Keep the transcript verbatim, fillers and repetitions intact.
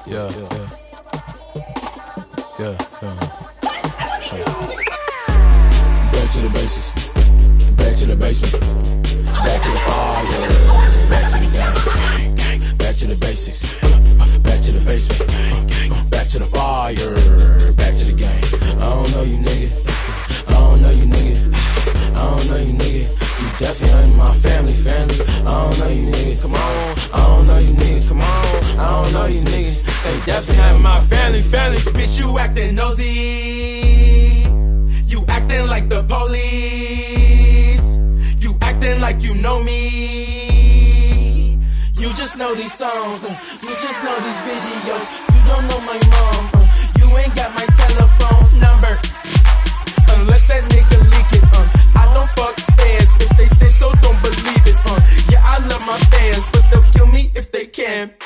Yeah, yeah, yeah, yeah. Back to the basics, back to the basement, back to the fire, back to the game, back to the basics, back to the basement, back to the fire, back to the game. I don't know you, nigga. I don't know you, nigga. I don't know you, nigga. You definitely ain't my family, family. I don't know you, nigga. Come on. I don't know you, nigga. Come on. I don't know these niggas. They definitely ain't my family, family. Bitch, you acting nosy. You acting like the police. You acting like you know me. You just know these songs. Uh, you just know these videos. You don't know my mom. Uh, you ain't got my telephone number. Unless that nigga leak it. Uh, I don't fuck fans. If they say so, don't believe it. Uh, yeah, I love my fans, but they'll kill me if they can.